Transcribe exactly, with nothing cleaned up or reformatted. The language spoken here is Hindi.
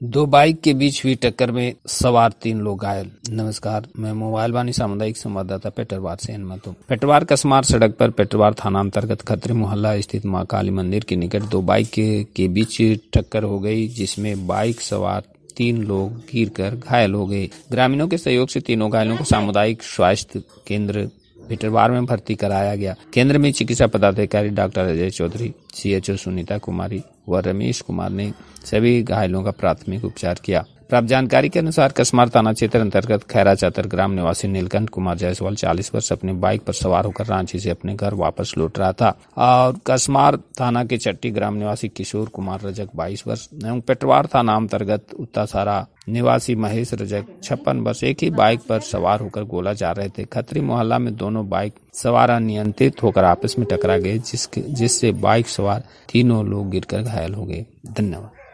दो बाइक के बीच हुई टक्कर में सवार तीन लोग घायल। नमस्कार, मैं मोबाइल वाणी सामुदायिक संवाददाता पेटरवार से हिम्मत हूँ। पेटरवार कसमार सड़क पर पेटरवार थाना अंतर्गत खत्री मोहल्ला स्थित मां काली मंदिर के निकट दो बाइक के, के बीच टक्कर हो गई, जिसमें बाइक सवार तीन लोग गिरकर घायल हो गए। ग्रामीणों के सहयोग से तीनों घायलों को सामुदायिक स्वास्थ्य केंद्र पेटरवार में भर्ती कराया गया। केंद्र में चिकित्सा पदाधिकारी डॉक्टर अजय चौधरी, सीएचओ सुनीता कुमारी व रमेश कुमार ने सभी घायलों का प्राथमिक उपचार किया। प्राप्त जानकारी के अनुसार कसमार थाना क्षेत्र अंतर्गत खैरा चातर ग्राम निवासी नीलकंठ कुमार जायसवाल चालीस वर्ष अपनी बाइक पर सवार होकर रांची से अपने घर वापस लौट रहा था और कसमार थाना के चट्टी ग्राम निवासी किशोर कुमार रजक बाईस वर्ष एवं पेटरवार थाना अंतर्गत उत्तासारा निवासी महेश रजक छप्पन वर्ष एक ही बाइक पर सवार होकर गोला जा रहे थे। खत्री मोहल्ला में दोनों बाइक सवार अनियंत्रित होकर आपस में टकरा गए, जिसके जिससे बाइक सवार तीनों लोग गिरकर घायल हो गए। धन्यवाद।